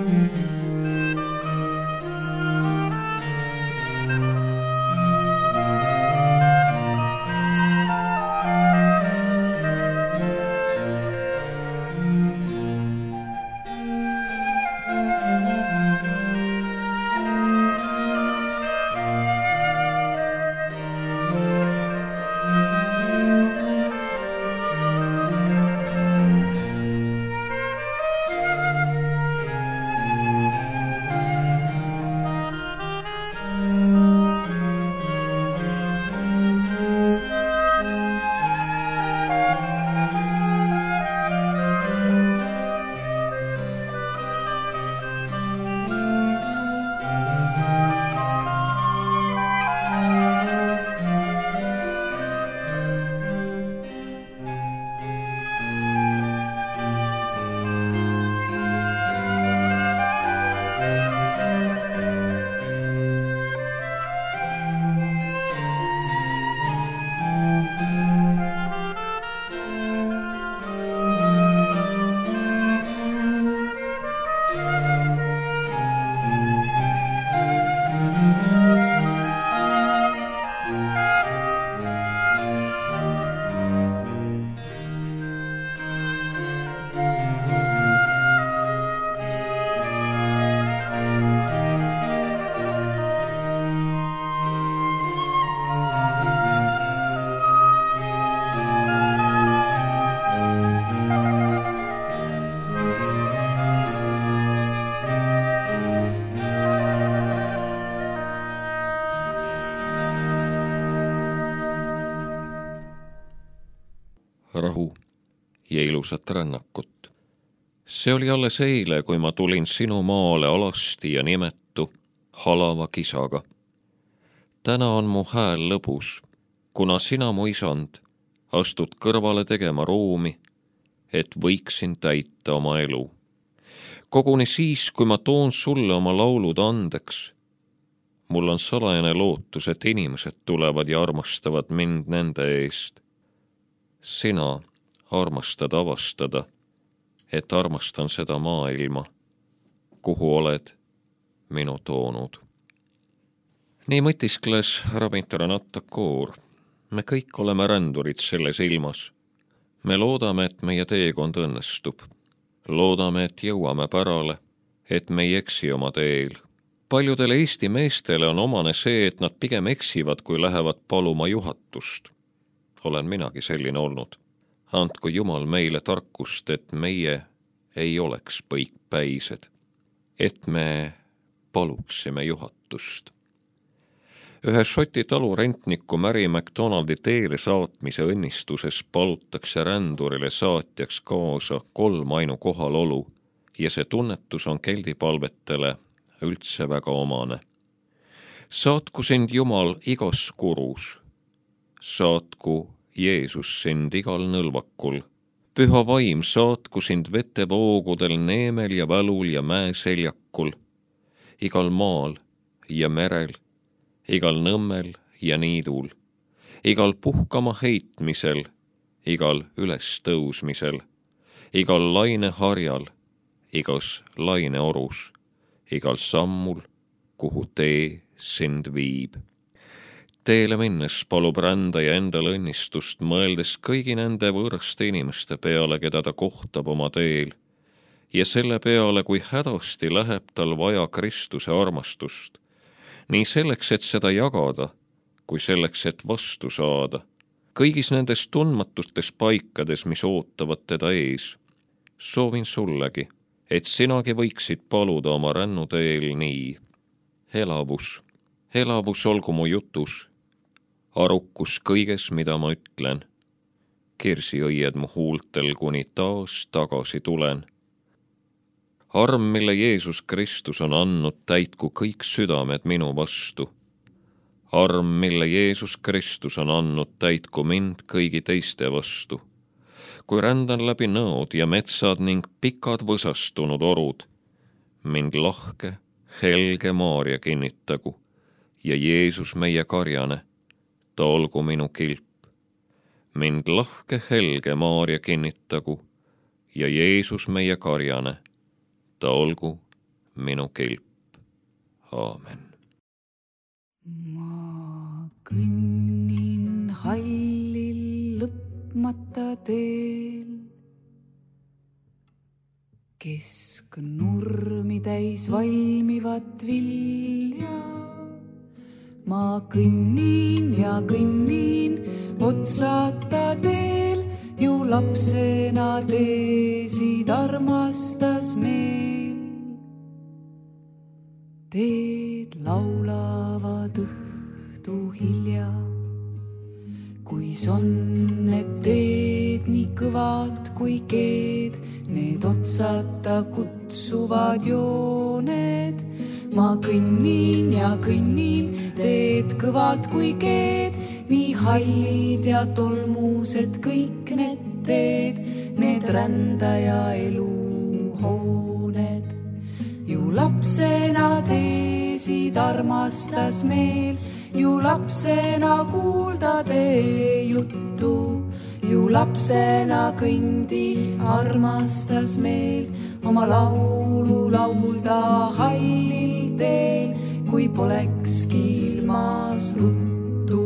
rahu ja ilusat rännakut. See oli alles eile, kui ma tulin sinu maale alasti ja nimetu halava kisaga. Täna on mu hääl lõbus, kuna sina, mu isand, astud kõrvale tegema ruumi, et võiksin täita oma elu. Koguni siis, kui ma toon sulle oma laulud andeks, mul on salajane lootus, et inimesed tulevad ja armastavad mind nende eest. Sina armastad avastada, et armastan seda maailma, kuhu oled minu toonud. Nii mõtiskles Rabindranath Tagore. Me kõik oleme rändurid selles ilmas. Me loodame, et meie teekond õnnestub. Loodame, et jõuame pärale, et me ei eksi oma teel. Paljudele Eesti meestele on omane see, et nad pigem eksivad, kui lähevad paluma juhatust. Olen minagi selline olnud. Andku Jumal meile tarkust, et meie ei oleks põikpäised, et me paluksime juhatust. Ühe Šoti talu rentniku Mary McDonaldi teele saatmise õnnistuses palutakse rändurile saatjaks kaasa 3 ainu kohalolu ja see tunnetus on keldipalvetele üldse väga omane. Saatku sind Jumal igas kurus, saatku Jeesus sind igal nõlvakul, püha vaim saatku sind vetevoogudel neemel ja välul ja mäeseljakul, igal maal ja merel, igal nõmmel ja niidul, igal puhkama heitmisel, igal ülestõusmisel, igal laineharjal, igas laineorus, igal sammul, kuhu tee sind viib. Teele minnes palub rändaja endale õnnistust, mõeldes kõigi nende võõraste inimeste peale, keda ta kohtab oma teel, ja selle peale, kui hädasti läheb tal vaja Kristuse armastust, nii selleks, et seda jagada, kui selleks, et vastu saada, kõigis nendes tundmatustes paikades, mis ootavad teda ees. Soovin sullegi, et sinagi võiksid paluda oma rännuteel nii. Elavus olgu mu jutus, arukus kõiges, mida ma ütlen. Kirsiõied mu huultel, kuni taas tagasi tulen. Arm, mille Jeesus Kristus on andnud, täitku kõik südamed minu vastu. Arm, mille Jeesus Kristus on andnud, täitku mind kõigi teiste vastu. Kui rändan läbi nõod ja metsad ning pikad võsastunud orud, mind lahke, helge Maaria kinnitagu ja Jeesus meie karjane, ta olgu minu kilp. Mind lahke, helge Maaria kinnitagu ja Jeesus meie karjane, ta olgu minu kilp. Aamen. Ma kõnnin hallil lõpmata teel, kesknurmi täis valmivat vilja. Ma kõnnin ja kõnnin otsata teel, ju lapsena teesid armastas meil. Teed laulavad õhtu hilja, kuis on need teed nii kõvad kui keed, need otsata kutsuvad jooned. Ma kõnnin ja kõnnin, teed kõvad kui keed, nii hallid ja tolmused kõik need teed, need rändaja eluhooned. Ju lapsena teesid armastas meel, ju lapsena kuulda tee juttu, ju lapsena kõndi armastas meel, oma laulu laulda hallil teel, kui polekski ilmas ruttu.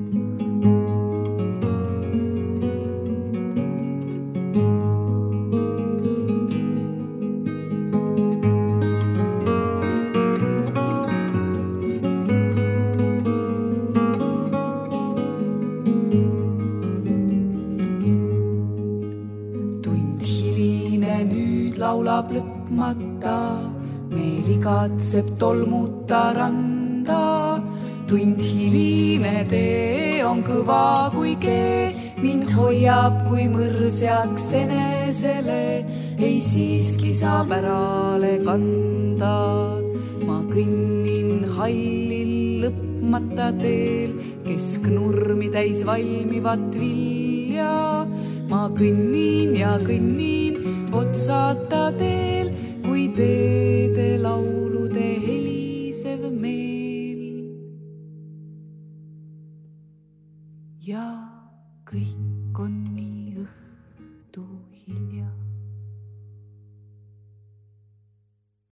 Laulab lõpmata, meel igatseb tolmuta randa. Tund hiline tee on kõva kui kee, mind hoiab kui mõrs jääks enesele, ei siiski saab ärale kanda. Ma kõnnin hallil lõpmata teel, kesknurmi täis valmivat vilja. Ma kõnnin ja kõnnin otsata teel, kui teede laulude helisev meel. Ja kõik on nii.